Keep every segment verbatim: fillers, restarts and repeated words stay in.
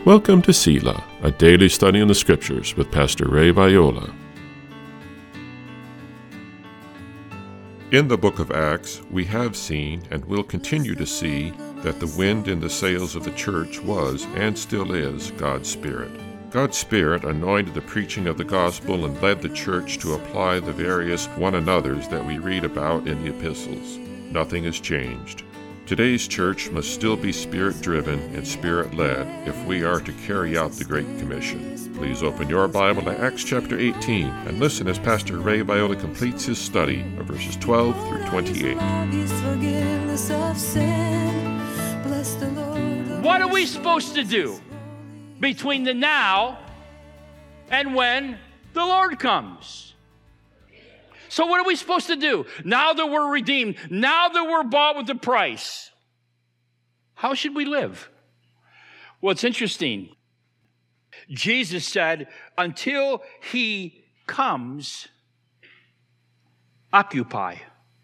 Welcome to Selah, a daily study in the Scriptures with Pastor Ray Viola. In the book of Acts, we have seen and will continue to see that the wind in the sails of the church was and still is God's Spirit. God's Spirit anointed the preaching of the gospel and led the church to apply the various one another's that we read about in the epistles. Nothing has changed. Today's church must still be Spirit-driven and Spirit-led if we are to carry out the Great Commission. Please open your Bible to Acts chapter eighteen and listen as Pastor Ray Viola completes his study of verses twelve through twenty-eight. What are we supposed to do between the now and when the Lord comes? So what are we supposed to do? Now that we're redeemed, now that we're bought with a price, how should we live? Well, it's interesting. Jesus said, until he comes, occupy.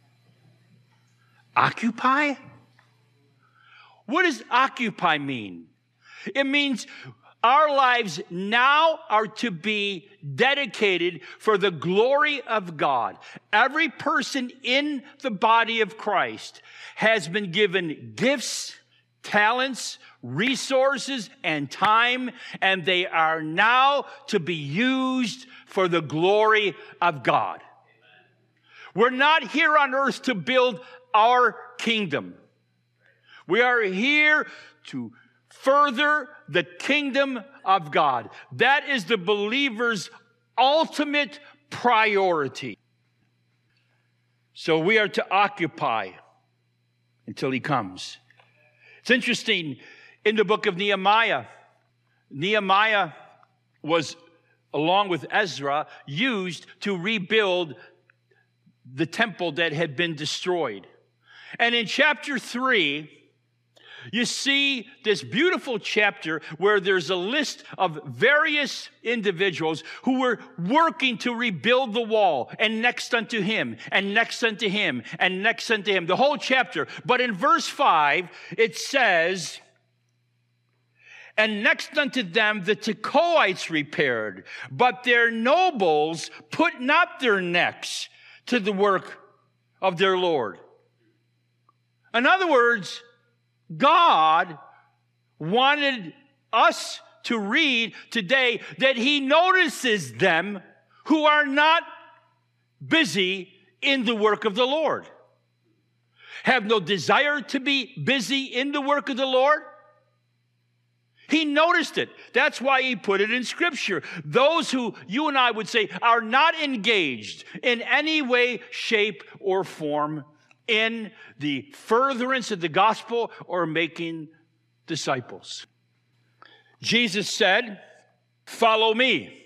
Occupy? What does occupy mean? It means our lives now are to be dedicated for the glory of God. Every person in the body of Christ has been given gifts, talents, resources, and time, and they are now to be used for the glory of God. We're not here on earth to build our kingdom. We are here to further the kingdom of God. That is the believer's ultimate priority. So we are to occupy until he comes. It's interesting, in the book of Nehemiah, Nehemiah was, along with Ezra, used to rebuild the temple that had been destroyed. And in chapter three, you see this beautiful chapter where there's a list of various individuals who were working to rebuild the wall, and next unto him, and next unto him, and next unto him. The whole chapter. But in verse five, it says, and next unto them the Tekoites repaired, but their nobles put not their necks to the work of their Lord. In other words, God wanted us to read today that he notices them who are not busy in the work of the Lord. Have no desire to be busy in the work of the Lord. He noticed it. That's why he put it in Scripture. Those who you and I would say are not engaged in any way, shape, or form in the furtherance of the gospel or making disciples. Jesus said, follow me,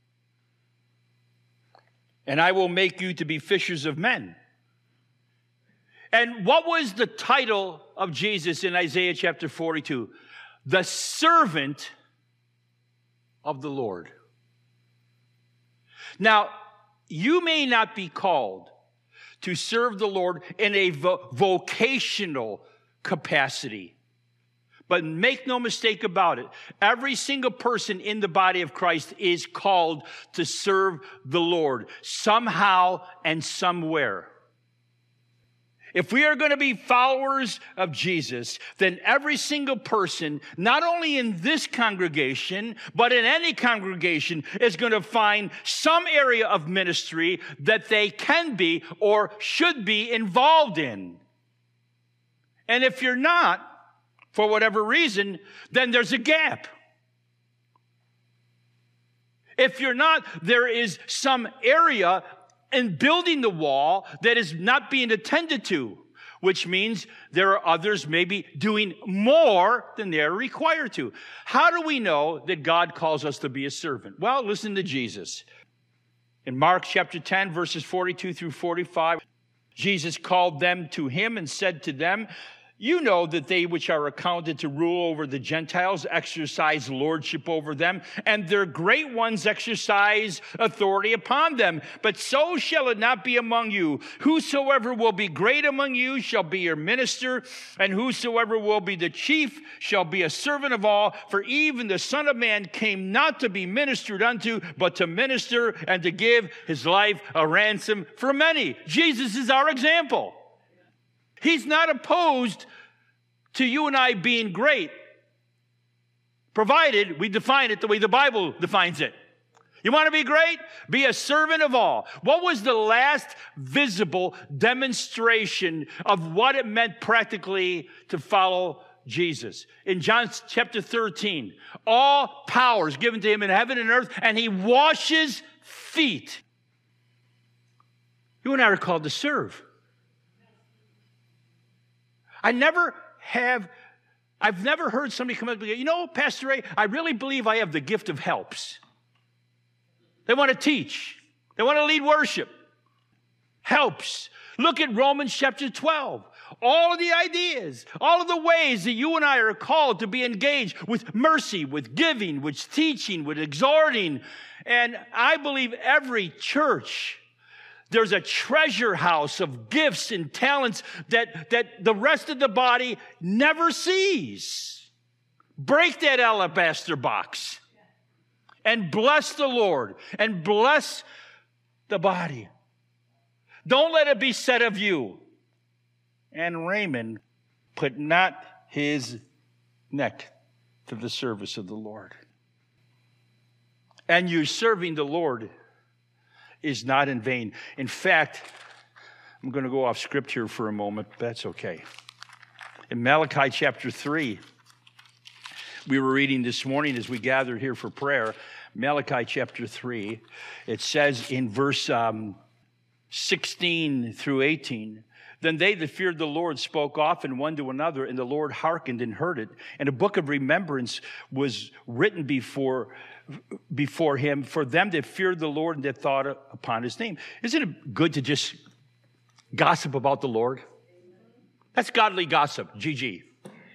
and I will make you to be fishers of men. And what was the title of Jesus in Isaiah chapter forty-two? The servant of the Lord. Now, you may not be called to serve the Lord in a vo- vocational capacity. But make no mistake about it, every single person in the body of Christ is called to serve the Lord somehow and somewhere. If we are going to be followers of Jesus, then every single person, not only in this congregation, but in any congregation, is going to find some area of ministry that they can be or should be involved in. And if you're not, for whatever reason, then there's a gap. If you're not, there is some area in building the wall that is not being attended to, which means there are others maybe doing more than they're required to. How do we know that God calls us to be a servant? Well, listen to Jesus. In Mark chapter ten, verses forty-two through forty-five, Jesus called them to him and said to them, You know that they which are accounted to rule over the Gentiles exercise lordship over them, and their great ones exercise authority upon them. But so shall it not be among you. Whosoever will be great among you shall be your minister, and whosoever will be the chief shall be a servant of all. For even the Son of Man came not to be ministered unto, but to minister and to give his life a ransom for many. Jesus is our example. He's not opposed to you and I being great, provided we define it the way the Bible defines it. You want to be great? Be a servant of all. What was the last visible demonstration of what it meant practically to follow Jesus? In John chapter thirteen, all power is given to him in heaven and earth, and he washes feet. You and I are called to serve. I never have, I've never heard somebody come up and go, you know, Pastor Ray, I really believe I have the gift of helps. They want to teach. They want to lead worship. Helps. Look at Romans chapter twelve. All of the ideas, all of the ways that you and I are called to be engaged with mercy, with giving, with teaching, with exhorting. And I believe every church, there's a treasure house of gifts and talents that, that the rest of the body never sees. Break that alabaster box and bless the Lord and bless the body. Don't let it be said of you. And Raymond put not his neck to the service of the Lord. And you serving the Lord is not in vain. In fact, I'm going to go off script here for a moment, but that's okay. In Malachi chapter three, we were reading this morning as we gathered here for prayer, Malachi chapter three, it says in verse um, sixteen through eighteen, then they that feared the Lord spoke often one to another, and the Lord hearkened and heard it. And a book of remembrance was written before before him for them that feared the Lord and that thought upon his name. Isn't it good to just gossip about the Lord? That's godly gossip, G G.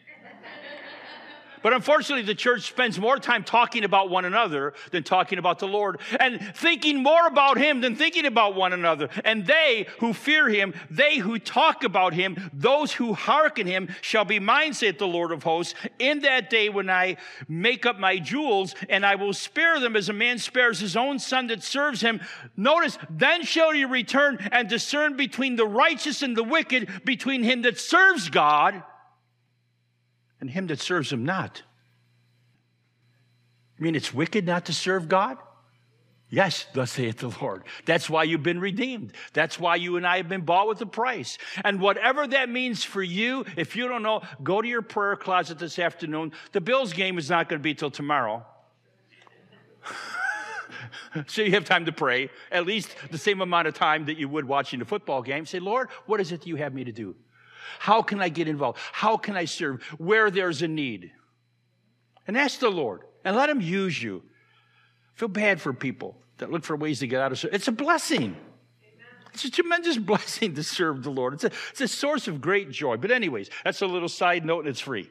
But unfortunately, the church spends more time talking about one another than talking about the Lord, and thinking more about him than thinking about one another. And they who fear him, they who talk about him, those who hearken him shall be mine, saith the Lord of hosts, in that day when I make up my jewels, and I will spare them as a man spares his own son that serves him. Notice, then shall you return and discern between the righteous and the wicked, between him that serves God and him that serves him not. You mean it's wicked not to serve God? Yes, thus saith the Lord. That's why you've been redeemed. That's why you and I have been bought with a price. And whatever that means for you, if you don't know, go to your prayer closet this afternoon. The Bills game is not going to be till tomorrow. So you have time to pray, at least the same amount of time that you would watching the football game. Say, Lord, what is it that you have me to do? How can I get involved? How can I serve? Where there's a need. And ask the Lord. And let him use you. Feel bad for people that look for ways to get out of service. It's a blessing. It's a tremendous blessing to serve the Lord. It's a, it's a source of great joy. But anyways, that's a little side note, and it's free.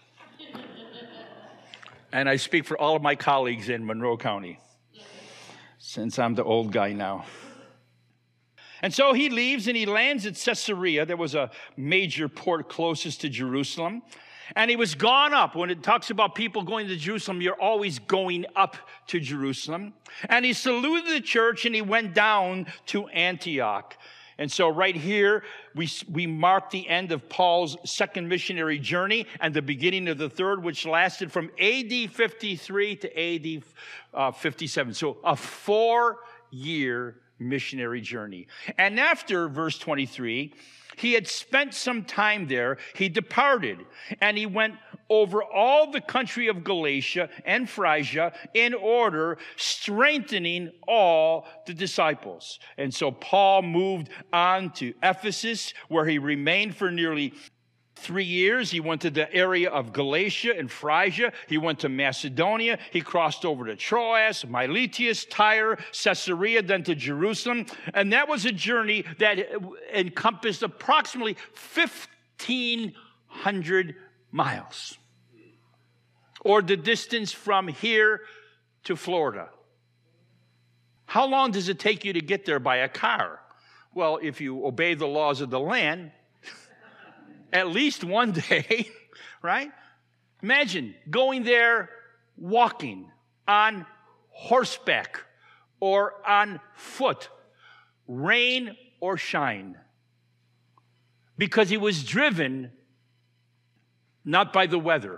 And I speak for all of my colleagues in Monroe County, since I'm the old guy now. And so he leaves and he lands at Caesarea. There was a major port closest to Jerusalem. And he was gone up. When it talks about people going to Jerusalem, you're always going up to Jerusalem. And he saluted the church and he went down to Antioch. And so right here, we, we mark the end of Paul's second missionary journey and the beginning of the third, which lasted from A D fifty-three to A D fifty-seven. So a four-year missionary journey. And after verse twenty-three, he had spent some time there. He departed, and he went over all the country of Galatia and Phrygia in order, strengthening all the disciples. And so Paul moved on to Ephesus, where he remained for nearly three years. He went to the area of Galatia and Phrygia. He went to Macedonia. He crossed over to Troas, Miletus, Tyre, Caesarea, then to Jerusalem. And that was a journey that encompassed approximately fifteen hundred miles. Or the distance from here to Florida. How long does it take you to get there by a car? Well, if you obey the laws of the land, at least one day, right? Imagine going there walking, on horseback, or on foot, rain or shine. Because he was driven not by the weather.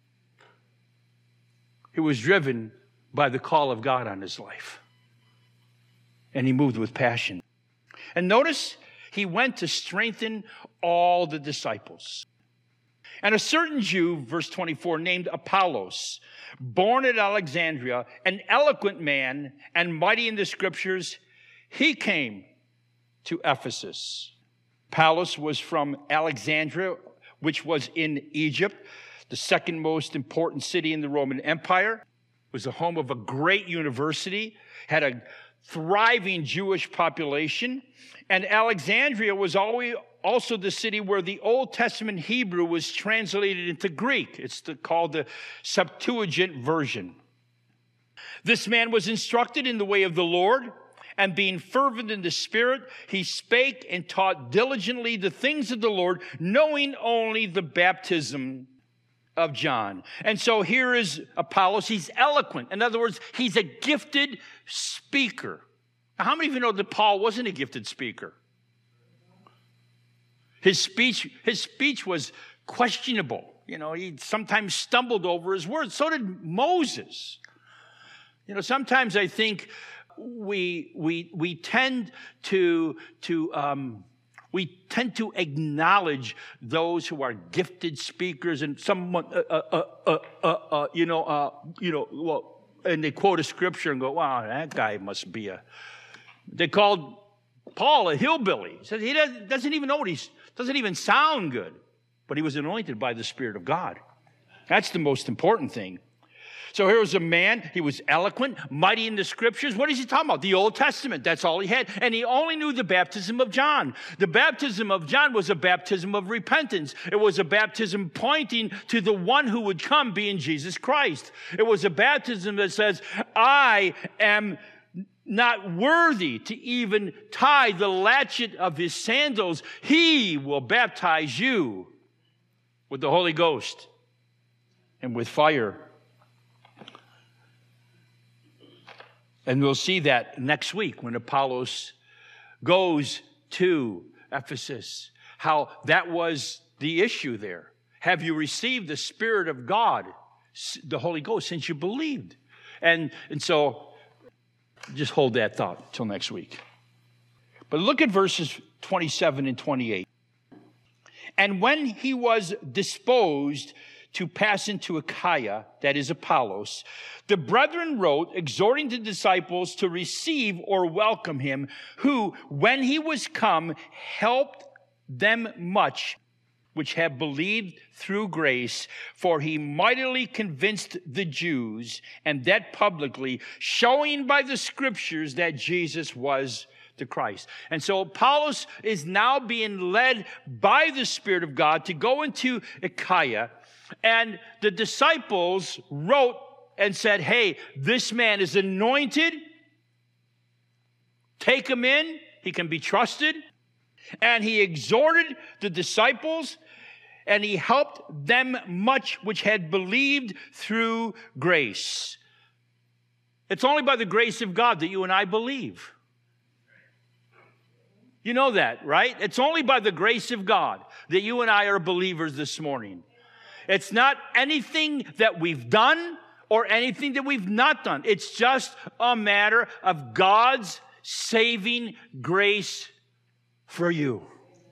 He was driven by the call of God on his life. And he moved with passion. And notice, he went to strengthen all the disciples. And a certain Jew, verse twenty-four, named Apollos, born at Alexandria, an eloquent man and mighty in the scriptures, he came to Ephesus. Apollos was from Alexandria, which was in Egypt, the second most important city in the Roman Empire. It was the home of a great university, had a thriving Jewish population, and Alexandria was always also the city where the Old Testament Hebrew was translated into Greek. It's the, called the Septuagint version. This man was instructed in the way of the Lord, and being fervent in the Spirit, he spake and taught diligently the things of the Lord, knowing only the baptism of John. And so here is Apollos. He's eloquent. In other words, he's a gifted speaker. Now, how many of you know that Paul wasn't a gifted speaker? His speech, his speech was questionable. You know, he sometimes stumbled over his words. So did Moses. You know, sometimes I think we we we tend to to um, we tend to acknowledge those who are gifted speakers, and someone uh, uh, uh, uh, uh, you know uh, you know well, and they quote a scripture and go, "Wow, that guy must be a." They called Paul a hillbilly. He said he doesn't, doesn't even know what he's doesn't even sound good, but he was anointed by the Spirit of God. That's the most important thing. So here was a man, he was eloquent, mighty in the scriptures. What is he talking about? The Old Testament, that's all he had. And he only knew the baptism of John. The baptism of John was a baptism of repentance. It was a baptism pointing to the one who would come, being Jesus Christ. It was a baptism that says, I am not worthy to even tie the latchet of his sandals. He will baptize you with the Holy Ghost and with fire. And we'll see that next week when Apollos goes to Ephesus, how that was the issue there. Have you received the Spirit of God, the Holy Ghost, since you believed? And, and so just hold that thought till next week. But look at verses twenty-seven and twenty-eight. And when he was disposed to pass into Achaia, that is Apollos, the brethren wrote, exhorting the disciples to receive or welcome him, who, when he was come, helped them much, which have believed through grace, for he mightily convinced the Jews, and that publicly, showing by the scriptures that Jesus was the Christ. And so Apollos is now being led by the Spirit of God to go into Achaia. And the disciples wrote and said, hey, this man is anointed. Take him in. He can be trusted. And he exhorted the disciples, and he helped them much which had believed through grace. It's only by the grace of God that you and I believe. You know that, right? It's only by the grace of God that you and I are believers this morning. It's not anything that we've done or anything that we've not done. It's just a matter of God's saving grace for you.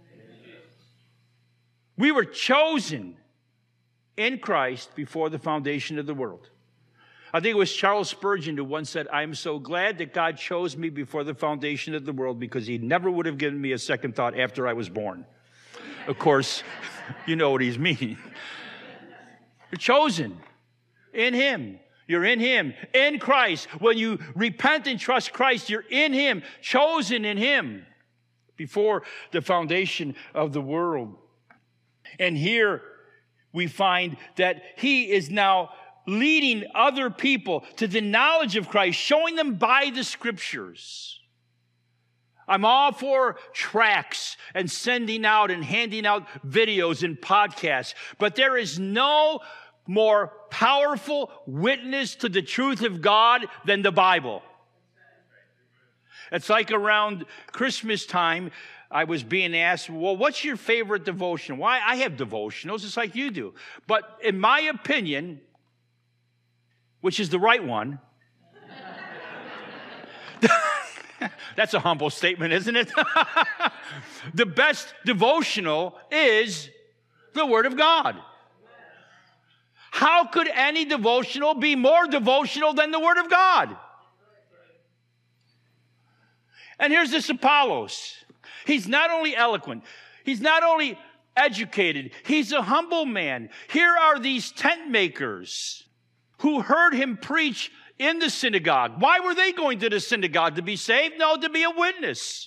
We were chosen in Christ before the foundation of the world. I think it was Charles Spurgeon who once said, I'm so glad that God chose me before the foundation of the world, because he never would have given me a second thought after I was born. Of course, you know what he's meaning. You're chosen in him. You're in him, in Christ. When you repent and trust Christ, you're in him, chosen in him before the foundation of the world. And here we find that he is now leading other people to the knowledge of Christ, showing them by the Scriptures. I'm all for tracts and sending out and handing out videos and podcasts, but there is no more powerful witness to the truth of God than the Bible. It's like around Christmas time, I was being asked, well, what's your favorite devotion? Why? I have devotionals, just like you do. But in my opinion, which is the right one, that's a humble statement, isn't it? The best devotional is the Word of God. How could any devotional be more devotional than the Word of God? And here's this Apollos. He's not only eloquent, he's not only educated, he's a humble man. Here are these tent makers who heard him preach in the synagogue. Why were they going to the synagogue? To be saved? No, to be a witness.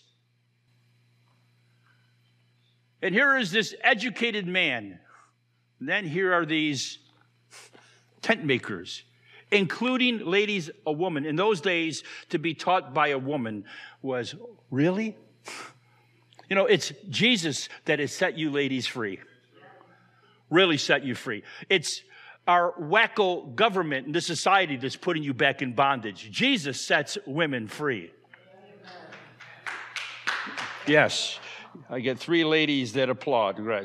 And here is this educated man. And then here are these tent makers, including, ladies, a woman. In those days, to be taught by a woman was, really? You know, it's Jesus that has set you ladies free. Really set you free. It's our wacko government and the society that's putting you back in bondage. Jesus sets women free. Yes. I get three ladies that applaud. Right.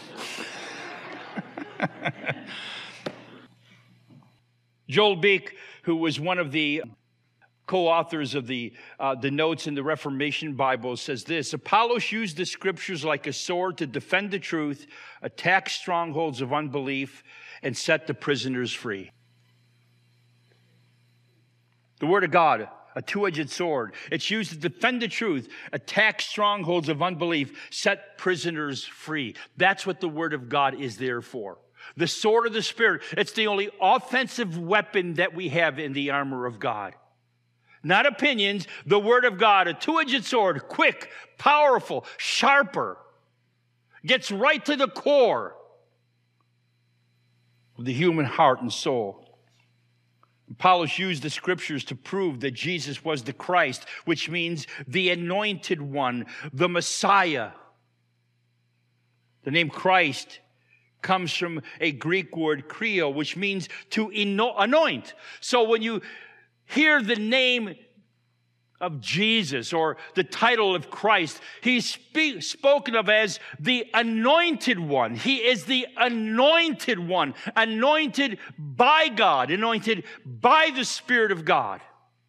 Joel Beek, who was one of the co-authors of the uh, the notes in the Reformation Bible, says this: Apollos used the Scriptures like a sword to defend the truth, attack strongholds of unbelief, and set the prisoners free. The Word of God, a two-edged sword. It's used to defend the truth, attack strongholds of unbelief, set prisoners free. That's what the Word of God is there for. The sword of the Spirit. It's the only offensive weapon that we have in the armor of God. Not opinions, the Word of God, a two-edged sword, quick, powerful, sharper, gets right to the core of the human heart and soul. Apollos used the Scriptures to prove that Jesus was the Christ, which means the anointed one, the Messiah. The name Christ comes from a Greek word, krio, which means to anoint. So when you hear the name of Jesus or the title of Christ, he's spe- spoken of as the anointed one. He is the anointed one, anointed by God, anointed by the Spirit of God.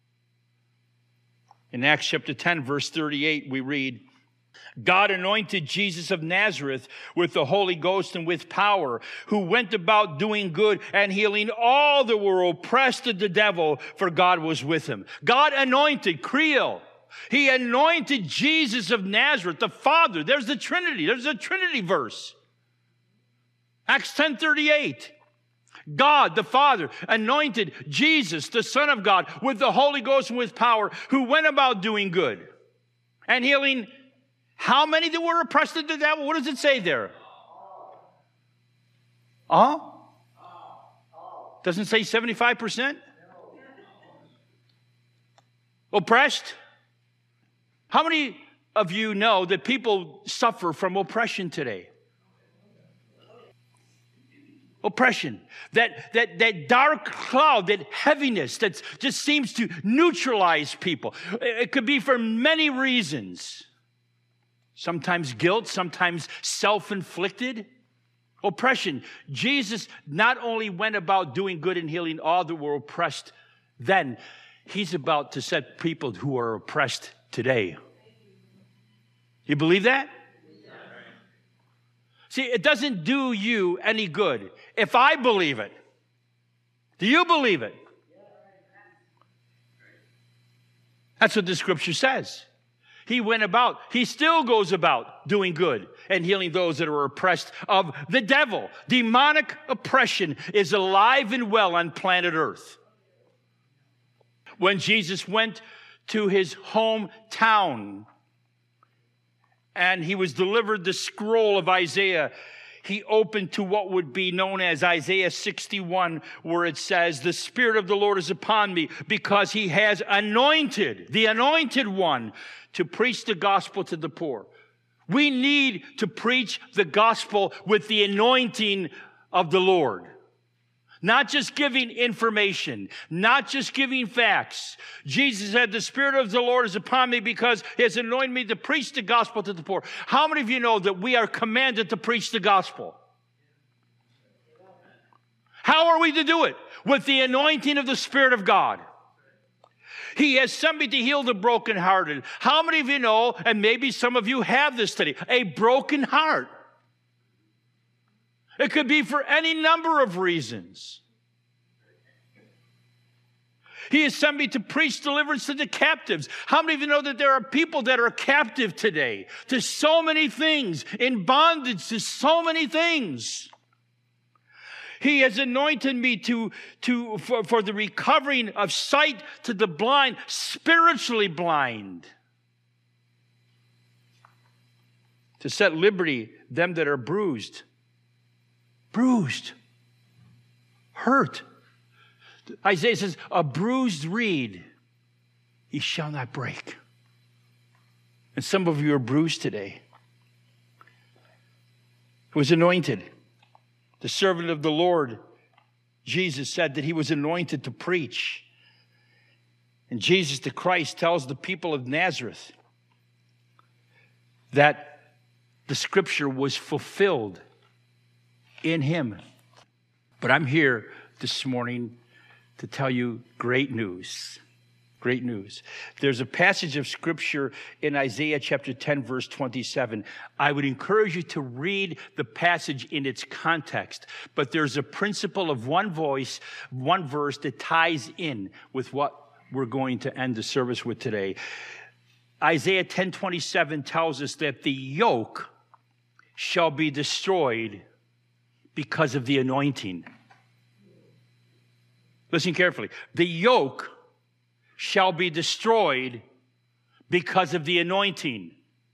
In Acts chapter ten, verse thirty-eight, we read, God anointed Jesus of Nazareth with the Holy Ghost and with power, who went about doing good and healing all that were oppressed of the devil, for God was with him. God anointed, Creo. He anointed Jesus of Nazareth, the Father. There's the Trinity. There's a Trinity verse. Acts ten thirty-eight. God, the Father, anointed Jesus, the Son of God, with the Holy Ghost and with power, who went about doing good and healing how many that were oppressed of the devil? What does it say there? Huh? Doesn't say seventy-five percent? Oppressed? How many of you know that people suffer from oppression today? Oppression. That, that, that dark cloud, that heaviness that just seems to neutralize people. It could be for many reasons. Sometimes guilt, sometimes self-inflicted. Oppression. Jesus not only went about doing good and healing all that were oppressed then, he's about to set people who are oppressed today. You believe that? See, it doesn't do you any good if I believe it. Do you believe it? That's what the Scripture says. He went about, he still goes about doing good and healing those that are oppressed of the devil. Demonic oppression is alive and well on planet Earth. When Jesus went to his hometown and he was delivered the scroll of Isaiah, he opened to what would be known as Isaiah sixty-one, where it says, the Spirit of the Lord is upon me because he has anointed, the anointed one, to preach the gospel to the poor. We need to preach the gospel with the anointing of the Lord. Not just giving information, not just giving facts. Jesus said, the Spirit of the Lord is upon me because he has anointed me to preach the gospel to the poor. How many of you know that we are commanded to preach the gospel? How are we to do it? With the anointing of the Spirit of God. He has sent me to heal the brokenhearted. How many of you know, and maybe some of you have this today, a broken heart? It could be for any number of reasons. He has sent me to preach deliverance to the captives. How many of you know that there are people that are captive today to so many things, in bondage to so many things? He has anointed me to, to, for, for the recovering of sight to the blind, spiritually blind. To set liberty them that are bruised. Bruised. Hurt. Isaiah says, a bruised reed he shall not break. And some of you are bruised today. He was anointed. The servant of the Lord, Jesus, said that he was anointed to preach. And Jesus the Christ tells the people of Nazareth that the scripture was fulfilled in him. But I'm here this morning to tell you great news. Great news. There's a passage of scripture in Isaiah chapter ten, verse twenty-seven. I would encourage you to read the passage in its context. But there's a principle of one voice, one verse that ties in with what we're going to end the service with today. Isaiah ten twenty-seven tells us that the yoke shall be destroyed because of the anointing. Listen carefully. The yoke shall be destroyed because of the anointing.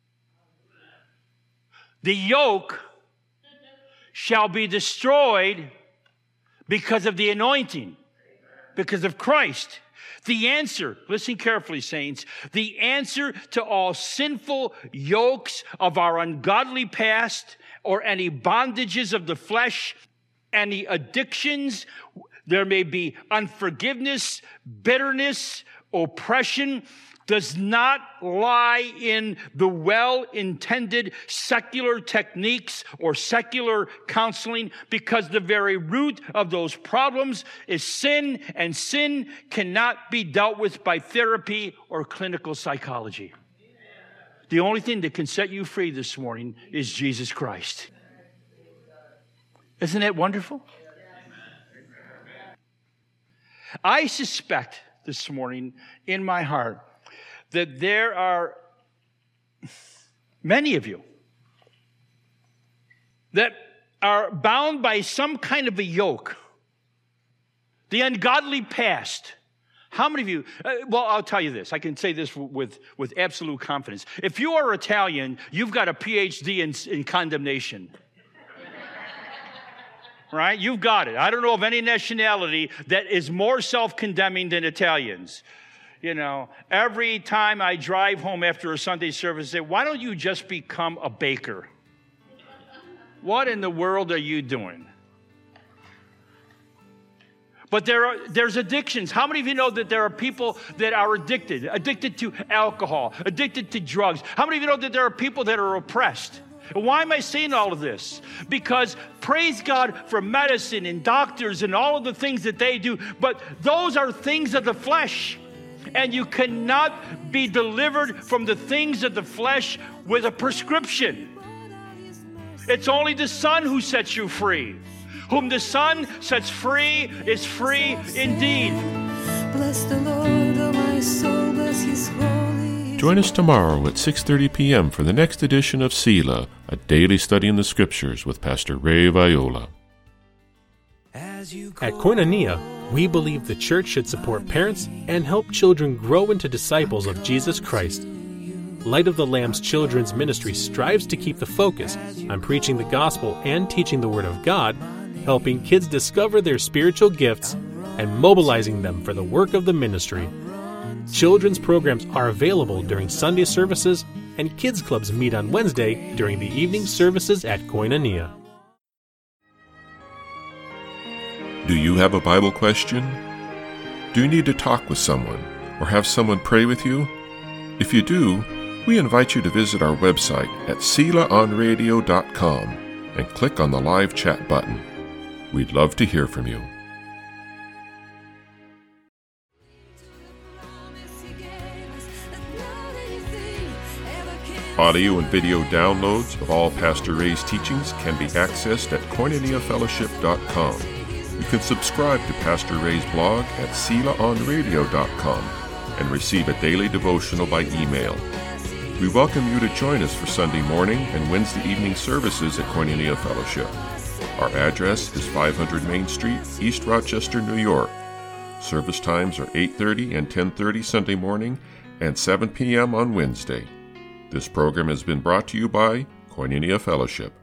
The yoke shall be destroyed because of the anointing, because of Christ. The answer, listen carefully, saints, the answer to all sinful yokes of our ungodly past or any bondages of the flesh, any addictions, there may be unforgiveness, bitterness, oppression, does not lie in the well-intended secular techniques or secular counseling, because the very root of those problems is sin, and sin cannot be dealt with by therapy or clinical psychology. The only thing that can set you free this morning is Jesus Christ. Isn't that wonderful? I suspect this morning in my heart that there are many of you that are bound by some kind of a yoke, the ungodly past. How many of you, uh, well, I'll tell you this. I can say this with, with absolute confidence. If you are Italian, you've got a P H D in, in condemnation. Right? You've got it. I don't know of any nationality that is more self-condemning than Italians. You know, every time I drive home after a Sunday service, I say, why don't you just become a baker? What in the world are you doing? But there are, there's addictions. How many of you know that there are people that are addicted? Addicted to alcohol, addicted to drugs. How many of you know that there are people that are oppressed? Why am I saying all of this? Because praise God for medicine and doctors and all of the things that they do, but those are things of the flesh. And you cannot be delivered from the things of the flesh with a prescription. It's only the Son who sets you free. Whom the Son sets free is free indeed. Bless the Lord, oh my soul, bless his holy. Join us tomorrow at six thirty p.m. for the next edition of Selah, a daily study in the Scriptures with Pastor Ray Viola. At Koinonia, we believe the church should support parents and help children grow into disciples of Jesus Christ. Light of the Lamb's children's ministry strives to keep the focus on preaching the gospel and teaching the Word of God, helping kids discover their spiritual gifts, and mobilizing them for the work of the ministry. Children's programs are available during Sunday services, and kids clubs meet on Wednesday during the evening services at Koinonia. Do you have a Bible question? Do you need to talk with someone or have someone pray with you? If you do, we invite you to visit our website at sela on radio dot com and click on the live chat button. We'd love to hear from you. Audio and video downloads of all Pastor Ray's teachings can be accessed at koinonia fellowship dot com. You can subscribe to Pastor Ray's blog at sela on radio dot com and receive a daily devotional by email. We welcome you to join us for Sunday morning and Wednesday evening services at Koinonia Fellowship. Our address is five hundred Main Street, East Rochester, New York. Service times are eight thirty and ten thirty Sunday morning and seven p.m. on Wednesday. This program has been brought to you by Koinonia Fellowship.